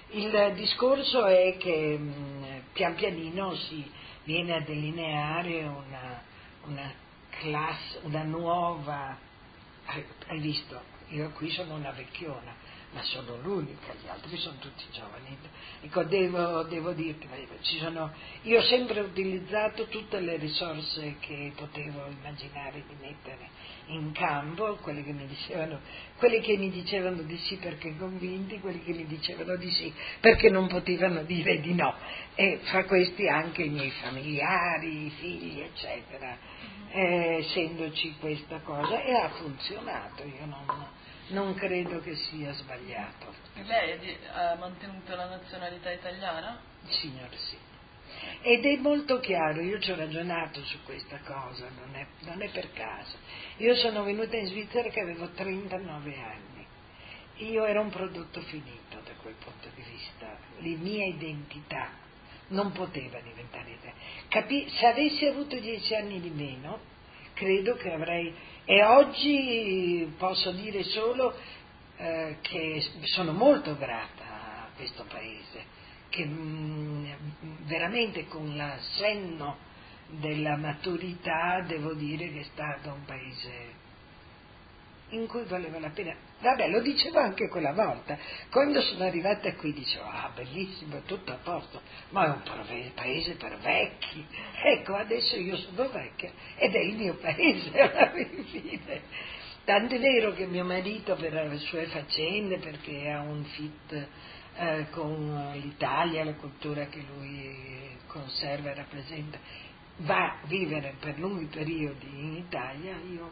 Il discorso è che pian pianino si viene a delineare una classe, una nuova. Hai visto, io qui sono una vecchiona, ma sono l'unica, gli altri sono tutti giovani. Ecco, devo dirti, io ho sempre utilizzato tutte le risorse che potevo immaginare di mettere in campo, quelli che mi dicevano di sì perché convinti, quelli che mi dicevano di sì perché non potevano dire di no, e fra questi anche i miei familiari, i figli, eccetera, essendoci questa cosa, e ha funzionato, io non credo che sia sbagliato. Lei ha mantenuto la nazionalità italiana? Signor sì. Ed è molto chiaro, io ci ho ragionato su questa cosa, non è per caso. Io sono venuta in Svizzera che avevo 39 anni, io ero un prodotto finito da quel punto di vista, la mia identità non poteva diventare italiana. Se avessi avuto 10 anni di meno, credo che avrei, e oggi posso dire solo che sono molto grata a questo paese, che veramente con la senno della maturità devo dire che è stato un paese in cui valeva la pena. Vabbè, lo dicevo anche quella volta, quando sono arrivata qui dicevo, bellissimo, è tutto a posto, ma è un paese per vecchi. Ecco, adesso io sono vecchia ed è il mio paese alla fine. Tant'è vero che mio marito, per le sue faccende, perché ha un fit con l'Italia, la cultura che lui conserva e rappresenta, va a vivere per lunghi periodi in Italia, io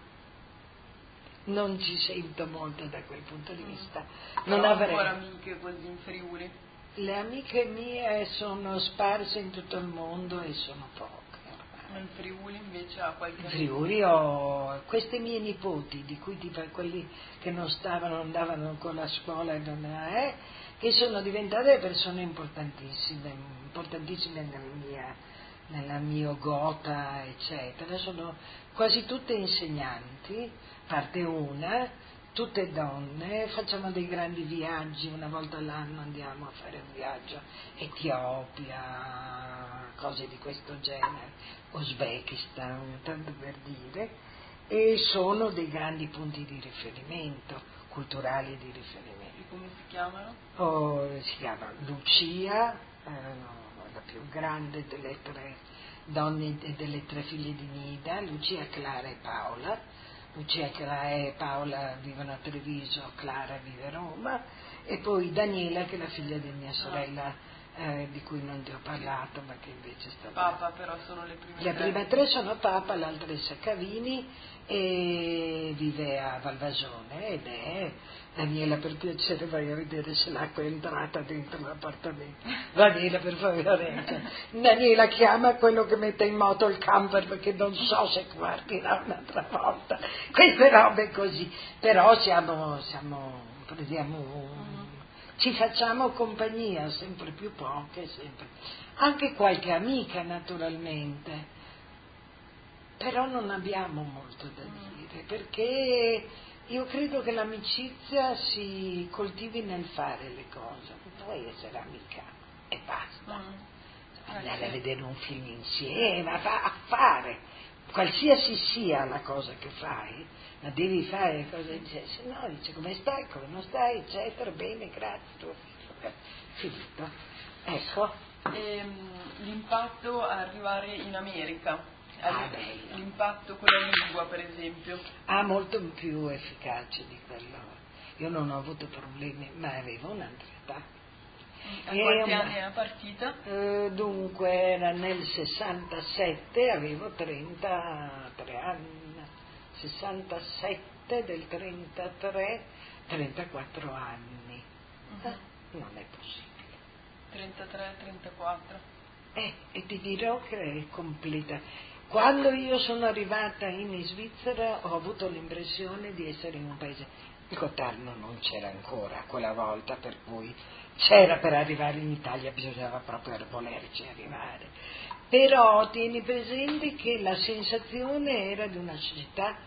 non ci sento molto da quel punto di vista. Non avrei ancora amiche così in Friuli? Le amiche mie sono sparse in tutto il mondo e sono poche. Ma in Friuli invece ha qualche amico? In Friuli ho queste mie nipoti, di cui quelli che non andavano ancora a scuola e che sono diventate persone importantissime nella mia gota, eccetera. Sono quasi tutte insegnanti, parte una, tutte donne, facciamo dei grandi viaggi, una volta all'anno andiamo a fare un viaggio, Etiopia, cose di questo genere, Uzbekistan, tanto per dire, e sono dei grandi punti di riferimento, culturali di riferimento. E come si chiamano? Si chiama Lucia, la più grande delle tre donne e delle tre figlie di Nida, Lucia, Clara e Paola. Lucia e Paola vivono a Treviso, Clara vive a Roma, e poi Daniela che è la figlia di mia sorella, di cui non ti ho parlato, ma che invece sta Papa, però sono le prime tre. Le prime tre sono Papa, l'altra è Saccavini e vive a Valvasone, ed è Daniela, per piacere vai a vedere se l'acqua è entrata dentro l'appartamento. Daniela, per favore. Daniela chiama quello che mette in moto il camper, perché non so se partirà un'altra volta. Queste robe così. Però ci facciamo compagnia, sempre più poche, anche qualche amica naturalmente, però non abbiamo molto da dire, perché io credo che l'amicizia si coltivi nel fare le cose, non puoi essere amica e basta, andare a vedere un film insieme, a fare, qualsiasi sia la cosa che fai, ma devi fare le cose insieme, se no dice come stai, come non stai, eccetera, bene, grazie, finito. Ecco. L'impatto a arrivare in America, l'impatto con la lingua per esempio? Molto più efficace di quello. Io non ho avuto problemi, ma avevo un'altra età. A quanti anni è partita? Dunque era nel 67, avevo 33 anni, 67 del 33, 34 anni. Non è possibile. 33, 34. E ti dirò che è completa. Quando io sono arrivata in Svizzera ho avuto l'impressione di essere in un paese. Il Gottardo non c'era ancora quella volta, per cui c'era, per arrivare in Italia bisognava proprio volerci arrivare. Però tieni presente che la sensazione era di una società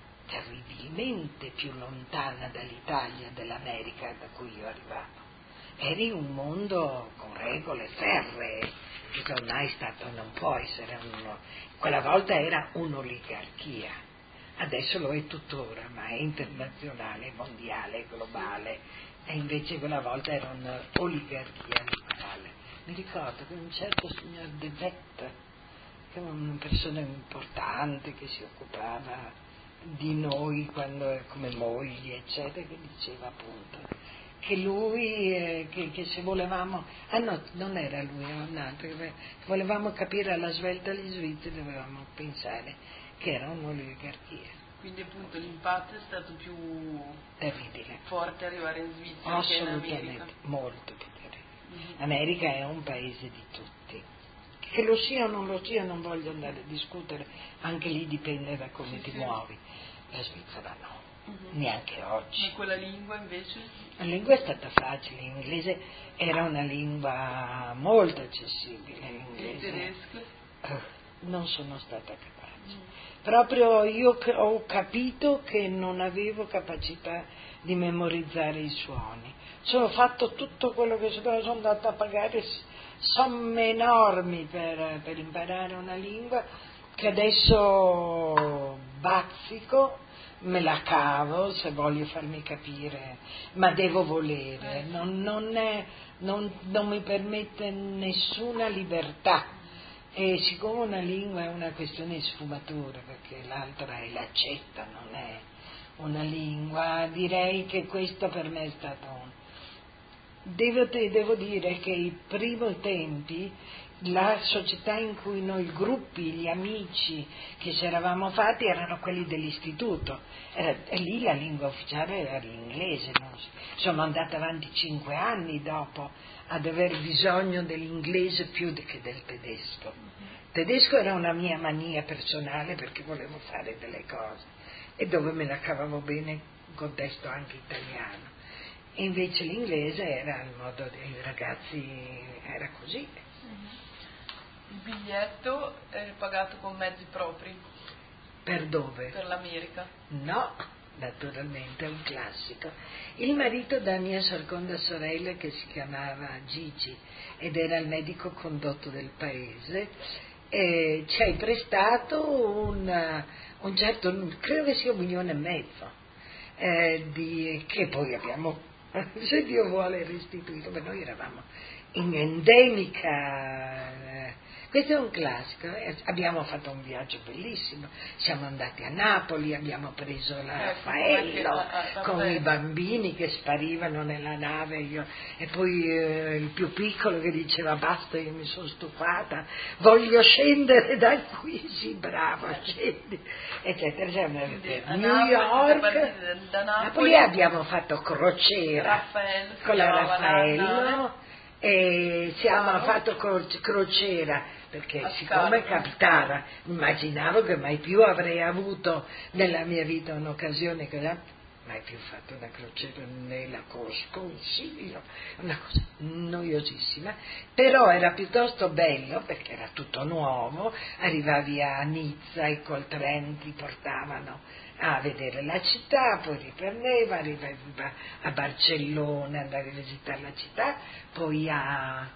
terribilmente più lontana dall'Italia, dell'America da cui io arrivavo. eri un mondo con regole ferree, che ormai non può essere quella volta era un'oligarchia, adesso lo è tuttora, ma è internazionale, mondiale, globale, e invece quella volta era un'oligarchia liberale. Mi ricordo che un certo signor De Wet, che era una persona importante che si occupava di noi quando, come mogli, eccetera, che diceva appunto che lui, che se volevamo, no, non era lui, era un altro, che volevamo capire alla svelta gli svizzeri, dovevamo pensare che era un'oligarchia. Quindi appunto l'impatto è stato più terribile, forte arrivare in Svizzera che in America. Molto più terribile. America è un paese di tutti, che lo sia o non lo sia, non voglio andare a discutere, anche lì dipende da come ti muovi. La Svizzera no, neanche oggi. E quella lingua invece? La lingua è stata facile, l'inglese era una lingua molto accessibile. Il tedesco? Non sono stata capace. Proprio io ho capito che non avevo capacità di memorizzare i suoni. Ho fatto tutto quello che sono andata a pagare somme enormi per imparare una lingua che adesso bazzico, me la cavo se voglio farmi capire, ma devo volere, non mi permette nessuna libertà. E siccome una lingua è una questione di sfumature, perché l'altra è l'accetta, non è una lingua, direi che questo per me è stato Devo dire che i primi tempi, la società in cui noi, i gruppi, gli amici che ci eravamo fatti erano quelli dell'istituto, e lì la lingua ufficiale era l'inglese. Sono andata avanti 5 anni dopo ad aver bisogno dell'inglese più che del tedesco. Il tedesco era una mia mania personale perché volevo fare delle cose e dove me la cavavo bene in contesto anche italiano. E invece l'inglese era il modo dei ragazzi, era così. Il biglietto è pagato con mezzi propri? Per dove? Per l'America? No, naturalmente, è un classico. Il marito della mia seconda sorella, che si chiamava Gigi ed era il medico condotto del paese, ci hai prestato un certo, credo che sia 1,5 milioni, che poi abbiamo, se Dio vuole, restituito, ma noi eravamo in endemica. Questo è un classico. Abbiamo fatto un viaggio bellissimo, siamo andati a Napoli, abbiamo preso la Raffaello con i bambini che sparivano nella nave, e poi il più piccolo che diceva basta, io mi sono stufata, voglio scendere da qui, sì bravo, scendi, eccetera. New York, Napoli abbiamo fatto crociera con la Raffaello, e siamo fatto crociera perché siccome capitava, immaginavo che mai più avrei avuto nella mia vita un'occasione, mai più fatto una crociera nella sconsiglio, una cosa noiosissima, però era piuttosto bello perché era tutto nuovo, arrivavi a Nizza e col treno ti portavano a vedere la città, poi riprendeva, arrivava a Barcellona, andare a visitare la città, poi a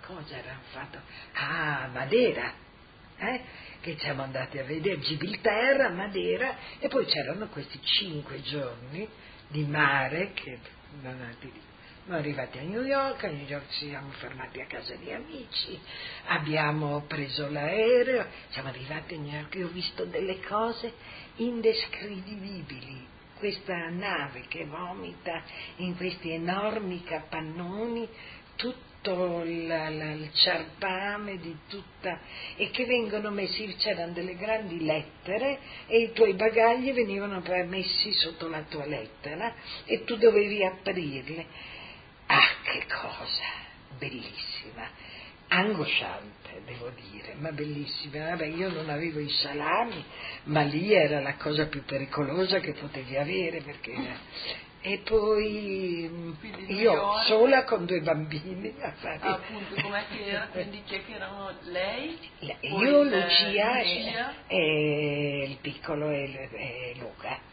Madeira, che siamo andati a vedere, Gibilterra, Madeira, e poi c'erano questi 5 giorni di mare che siamo arrivati a New York ci siamo fermati a casa di amici, abbiamo preso l'aereo, siamo arrivati a New York e ho visto delle cose indescrivibili, questa nave che vomita in questi enormi capannoni, tutto il ciarpame di tutta, e che vengono messi, c'erano delle grandi lettere e i tuoi bagagli venivano messi sotto la tua lettera e tu dovevi aprirle. Ah, che cosa bellissima, angosciante devo dire, ma bellissima. Vabbè, io non avevo i salami, ma lì era la cosa più pericolosa che potevi avere, perché e poi io sola con 2 bambini a fare. Appunto, com'è che era? Quindi chi è che erano? Lei? Io, Lucia. E il piccolo e Luca.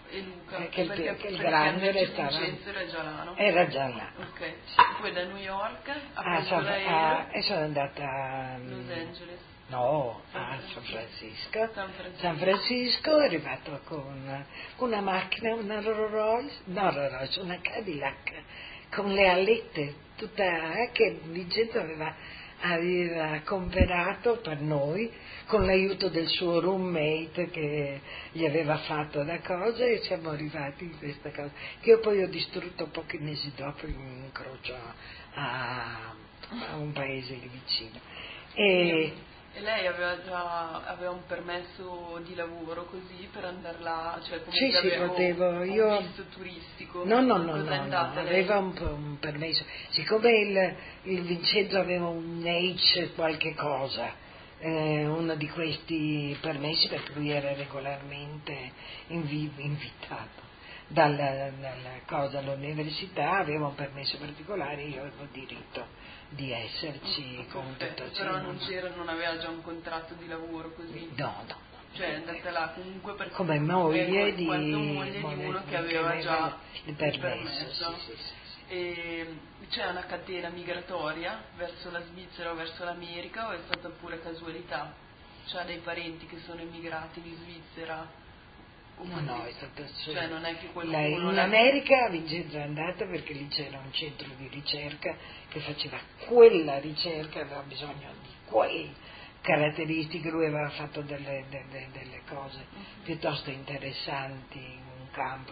E Luca, che perché il grande Vincenzo era già là, no? Era già là. Ok, Sì. poi da New York ha preso l'aereo e sono andata a Los Angeles. No, a San Francisco è arrivato con una macchina, una una Cadillac, con le alette, tutta che Vincenzo aveva comperato per noi, con l'aiuto del suo roommate che gli aveva fatto la cosa, e siamo arrivati in questa cosa, che io poi ho distrutto pochi mesi dopo in un incrocio a un paese lì vicino. E lei aveva un permesso di lavoro così per andare là, cioè come sì, potevo, io... un visto turistico? No, aveva un permesso. Siccome il Vincenzo aveva un H qualche cosa, uno di questi permessi, perché lui era regolarmente invitato dalla cosa all'università, aveva un permesso particolare, io avevo diritto di esserci con tutto. Però non aveva già un contratto di lavoro così? No. Cioè è andata là comunque perché come moglie di uno che aveva già il permesso. Sì. E c'è una catena migratoria verso la Svizzera o verso l'America, o è stata pure casualità? C'ha dei parenti che sono emigrati in Svizzera? No, è stata cioè non è che qualcuno in America Vincenzo è andata perché lì c'era un centro di ricerca che faceva quella ricerca, aveva bisogno di quelle caratteristiche, lui aveva fatto delle cose piuttosto interessanti in un campo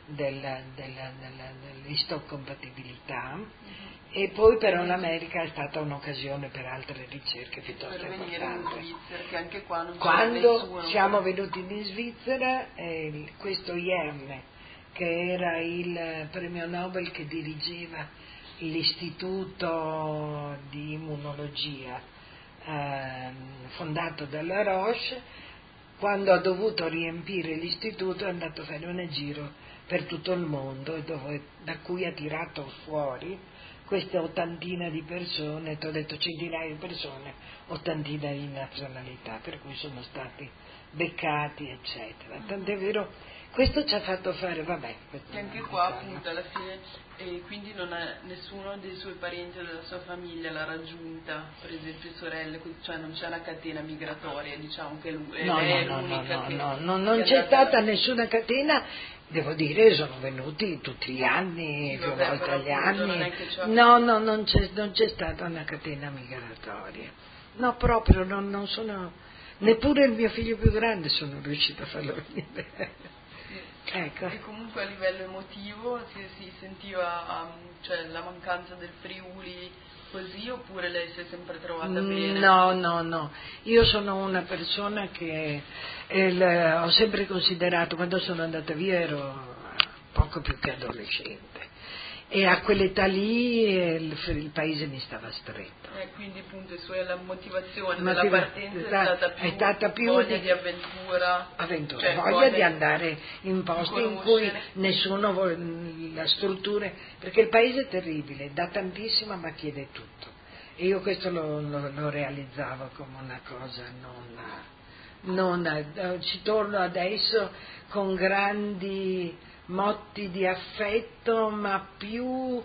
dell'istocompatibilità, e poi però l'America è stata un'occasione per altre ricerche piuttosto importanti. Per venire in Svizzera, che anche qua non c'era Quando nessuno. siamo venuti in Svizzera, questo Jerne, che era il premio Nobel che dirigeva l'istituto di immunologia fondato dalla Roche, quando ha dovuto riempire l'istituto è andato a fare un giro per tutto il mondo, da cui ha tirato fuori questa ottantina di persone, ti ho detto centinaia di persone, ottantina di nazionalità, per cui sono stati beccati, eccetera. Tant'è vero, questo ci ha fatto fare, che anche qua appunto alla fine, e quindi nessuno dei suoi parenti o della sua famiglia l'ha raggiunta, per esempio sorelle, cioè non c'è una catena migratoria, diciamo che lui è l'unica che... non c'è stata nessuna catena. Devo dire, sono venuti tutti gli anni, più volte agli anni. Non c'è stata una catena migratoria. No, proprio, non sono... Neppure il mio figlio più grande sono riuscito a farlo venire. Sì. Ecco. E comunque a livello emotivo si sentiva cioè, la mancanza del Friuli così, oppure lei si è sempre trovata bene? No. Io sono una persona che ho sempre considerato, quando sono andata via ero poco più che adolescente, e a quell'età lì il paese mi stava stretto. Quindi appunto la motivazione della partenza è stata più voglia di avventura, cioè, voglia di andare in posti in cui nessuno vuole, la struttura, perché il paese è terribile, dà tantissimo ma chiede tutto, e io questo lo realizzavo come una cosa ci torno adesso con grandi motti di affetto, ma più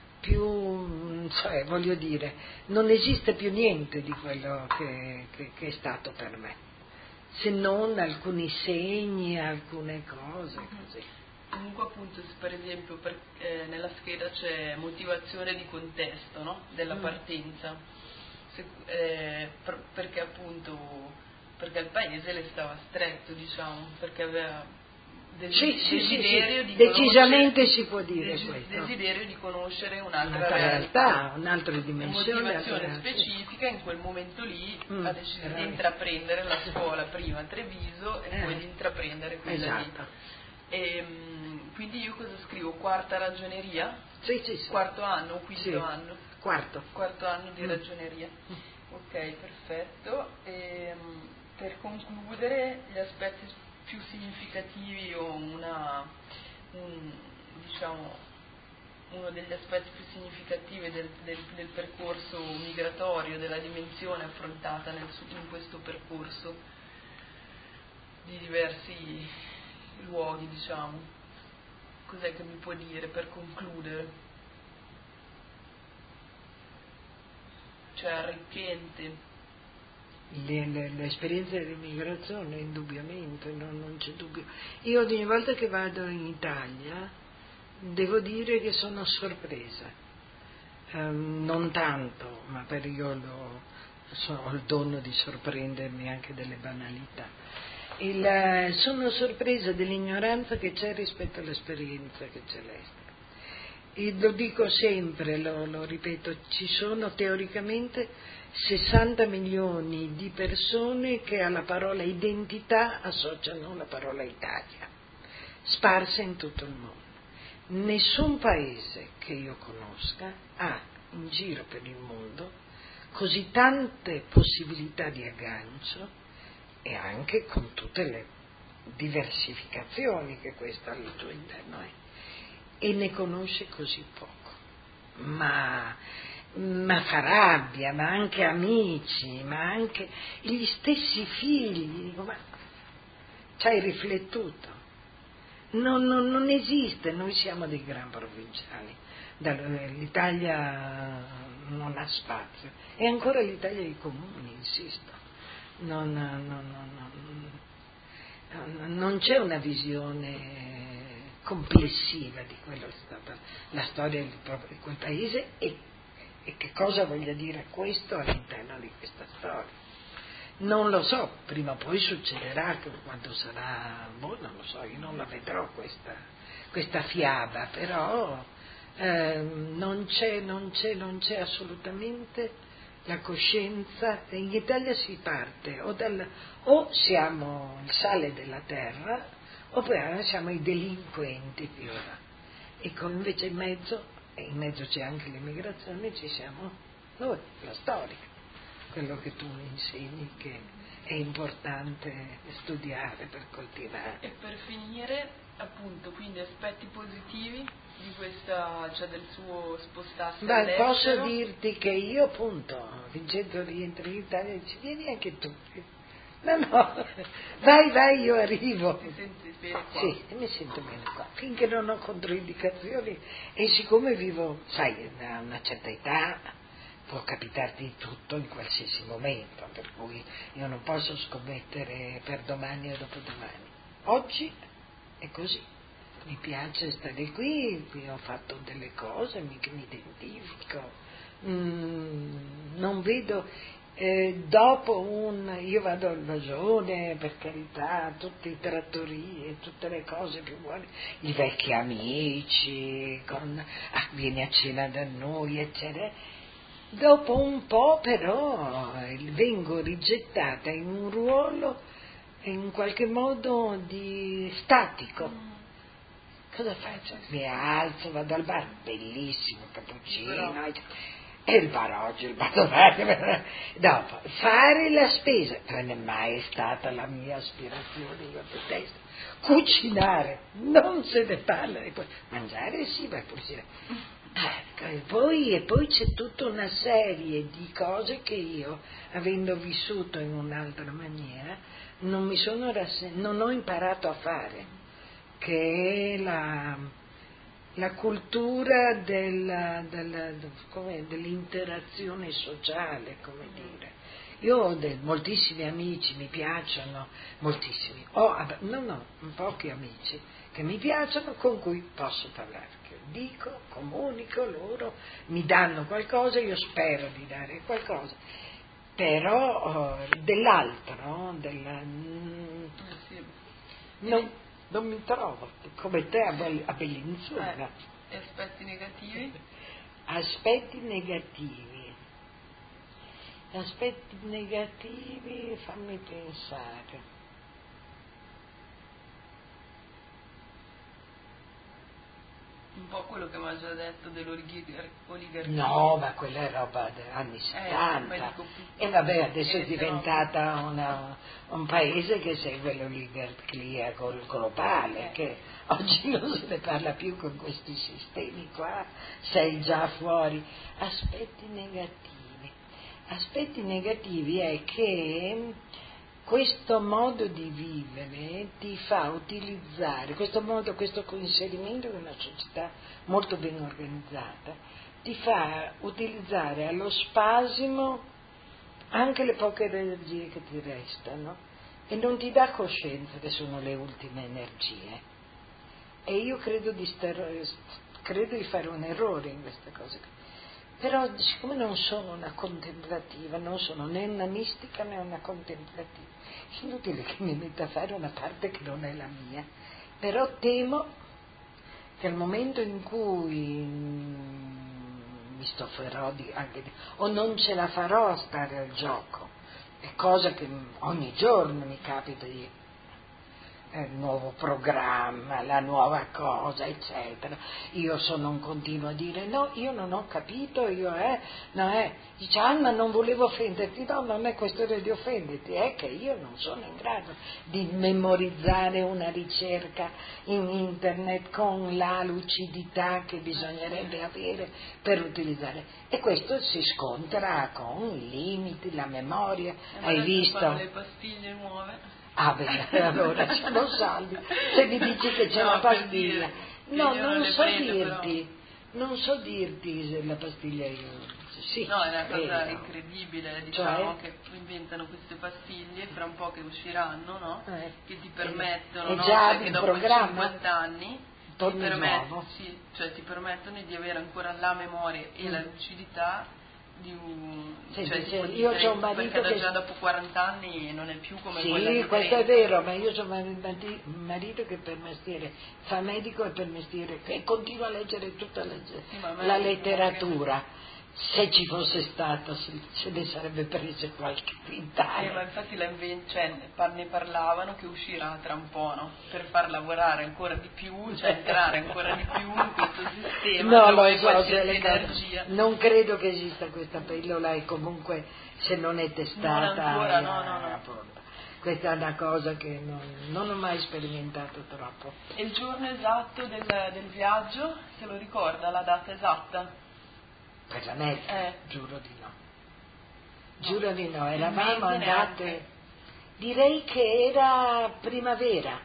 cioè, voglio dire, non esiste più niente di quello che è stato per me, se non alcuni segni, alcune cose così. Comunque appunto, se per esempio nella scheda c'è motivazione di contesto, no? Della partenza, perché appunto il paese le stava stretto, diciamo, perché aveva desiderio di decisamente si può dire questo. Desiderio di conoscere un'altra realtà, un'altra dimensione. Motivazione specifica, in quel momento lì ha deciso di intraprendere la scuola prima a Treviso e poi di intraprendere quella lì. E, quindi io cosa scrivo? Quarta ragioneria? Sì. Quarto anno o quinto anno? Quarto anno di ragioneria. Ok, perfetto. E, per concludere, gli aspetti più significativi o uno degli aspetti più significativi del percorso migratorio, della dimensione affrontata in questo percorso di diversi luoghi, diciamo. Cos'è che mi può dire per concludere? Cioè arricchente. L'esperienza dell'immigrazione, indubbiamente, non c'è dubbio. Io ogni volta che vado in Italia devo dire che sono sorpresa, non tanto, ma per io ho il dono di sorprendermi anche delle banalità. Sono sorpresa dell'ignoranza che c'è rispetto all'esperienza che c'è all'estero. E lo dico sempre, lo ripeto, ci sono teoricamente 60 milioni di persone che alla parola identità associano la parola Italia, sparse in tutto il mondo. Nessun paese che io conosca ha in giro per il mondo così tante possibilità di aggancio, e anche con tutte le diversificazioni che questo al suo interno è, e ne conosce così poco, ma fa rabbia, ma anche amici, ma anche gli stessi figli. Dico, ma ci hai riflettuto? Non esiste, noi siamo dei gran provinciali, l'Italia non ha spazio, è ancora l'Italia dei comuni, insisto, non c'è una visione complessiva di quello che è stata la storia di quel paese e che cosa voglia dire questo all'interno di questa storia. Non lo so, prima o poi succederà, che quando sarà, non lo so, io non la vedrò questa fiaba, però non c'è assolutamente la coscienza. In Italia si parte o siamo il sale della terra, oppure siamo i delinquenti più là. Ecco, invece in mezzo c'è anche l'immigrazione, ci siamo noi, la storia, quello che tu mi insegni che è importante studiare per coltivare. E per finire, appunto, quindi aspetti positivi di questa, cioè del suo spostarsi all'estero. Posso dirti che io, appunto, Vincenzo rientri in Italia e dici, vieni anche tu. No, vai, io arrivo. Ti senti bene qua? Sì, mi sento bene qua, finché non ho controindicazioni, e siccome vivo, sai, a una certa età può capitarti di tutto in qualsiasi momento, per cui io non posso scommettere per domani o dopodomani. Oggi è così, mi piace stare qui ho fatto delle cose, mi identifico, non vedo. Io vado al Vasone, per carità, tutte le trattorie, tutte le cose più buone, i vecchi amici, vieni a cena da noi, eccetera. Dopo un po' però vengo rigettata in un ruolo in qualche modo di statico. Cosa faccio? Mi alzo, vado al bar, bellissimo, cappuccino, e il bar oggi, il bar domani. Dopo, fare la spesa, non è mai stata la mia aspirazione, io detesto. Cucinare, non se ne parla, mangiare sì, ma cucinare. Ecco, e poi c'è tutta una serie di cose che io, avendo vissuto in un'altra maniera, non ho imparato a fare, che è la cultura dell'interazione sociale, come dire. Io ho moltissimi amici, mi piacciono, moltissimi, pochi amici che mi piacciono, con cui posso parlare, che dico, comunico, loro mi danno qualcosa, io spero di dare qualcosa, però dell'altro, non mi trovo, come te a Bellinzona. E aspetti negativi? Aspetti negativi, fammi pensare. Un po' quello che mi ha già detto dell'oligarchia. No, ma quella è roba degli anni 70. E vabbè, adesso è diventata un paese che segue l'oligarchia globale, che oggi non se ne parla più con questi sistemi qua, sei già fuori. Aspetti negativi è che questo modo di vivere ti fa utilizzare, questo inserimento in una società molto ben organizzata, ti fa utilizzare allo spasimo anche le poche energie che ti restano e non ti dà coscienza che sono le ultime energie. E io credo di fare un errore in queste cose. Però siccome non sono una contemplativa, non sono né una mistica né una contemplativa, è inutile che mi metta a fare una parte che non è la mia. Però temo che al momento in cui mi stufferò o non ce la farò a stare al gioco, è cosa che ogni giorno mi capita di il nuovo programma, la nuova cosa, eccetera. Io sono un continuo a dire no, io non ho capito, dice ma non volevo offenderti, no, non è questione di offenderti, è che io non sono in grado di memorizzare una ricerca in internet con la lucidità che bisognerebbe avere per utilizzare. E questo si scontra con i limiti, la memoria, hai visto? Fanno le pastiglie nuove. Ah beh, allora sono salvi. Se mi dici che c'è la pastiglia. No, non so dirti se la pastiglia io. Sì, no, è una cosa incredibile, diciamo, che inventano queste pastiglie, fra un po' che usciranno, no? Che ti permettono, no? Già Che dopo 50 anni ti permettono di avere ancora la memoria e la lucidità di un io ho un marito perché già dopo 40 anni non è più come quella di di questo è vero, ma io ho un marito che per mestiere fa medico e per mestiere che continua a leggere tutta la letteratura. Se ci fosse stato se ne sarebbe preso qualche quintale. Ma infatti ne parlavano che uscirà tra un po', no? Per far lavorare ancora di più, entrare ancora di più in questo sistema dove qualsiasi energia. Non credo che esista questa pillola e comunque se non è testata. Non ancora, no. Questa è una cosa che non ho mai sperimentato troppo. E il giorno esatto del viaggio, se lo ricorda, la data esatta? Per la neve? Giuro di no, eravamo andate, direi che era primavera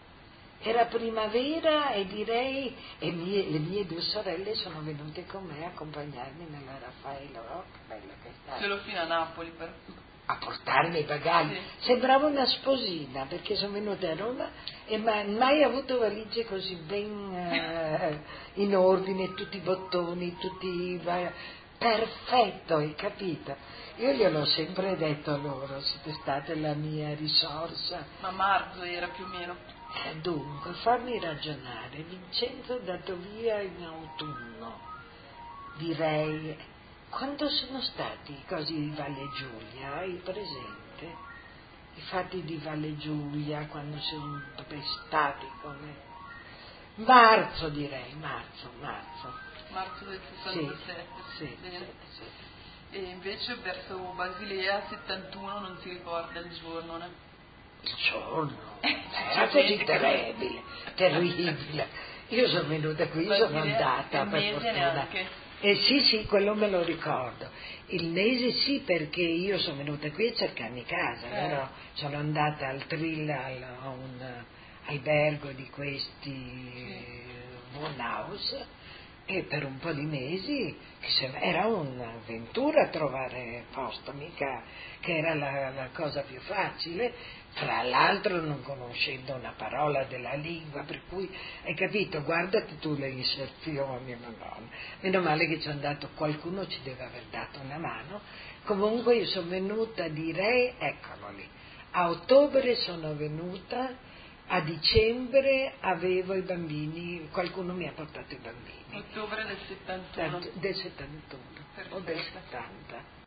e direi, le mie 2 sorelle sono venute con me a accompagnarmi nella Raffaello, che bella che è stata. Solo fino a Napoli però. A portarmi i bagagli, sì. Sembrava una sposina perché sono venuta a Roma e mai avuto valigie così ben in ordine, tutti i bottoni, perfetto, hai capito? Io gliel'ho sempre detto a loro, siete state la mia risorsa. Ma marzo era più o meno. Dunque, fammi ragionare, Vincenzo è andato via in autunno, direi. Quando sono stati i cosi di Valle Giulia, hai presente? I fatti di Valle Giulia, quando sono stati come... Marzo direi, marzo. Marzo del 67. Sì. E invece verso Basilea 71 non si ricorda il giorno, no? Il giorno? Era così terribile. Io sono venuta qui, sono andata per fortuna. Neanche. Sì, quello me lo ricordo. Il mese sì, perché io sono venuta qui a cercarmi casa, allora sono andata al Trill, a un albergo di questi Wohnhaus, e per un po' di mesi era un'avventura trovare posto, mica che era la cosa più facile, fra l'altro non conoscendo una parola della lingua, per cui hai capito, guardati tu le inserzioni, meno male che ci è andato qualcuno, ci deve aver dato una mano. Comunque io sono venuta, direi, eccolo lì, a ottobre sono venuta, a dicembre avevo i bambini, qualcuno mi ha portato i bambini. Ottobre del 71. Del 71 o del 70.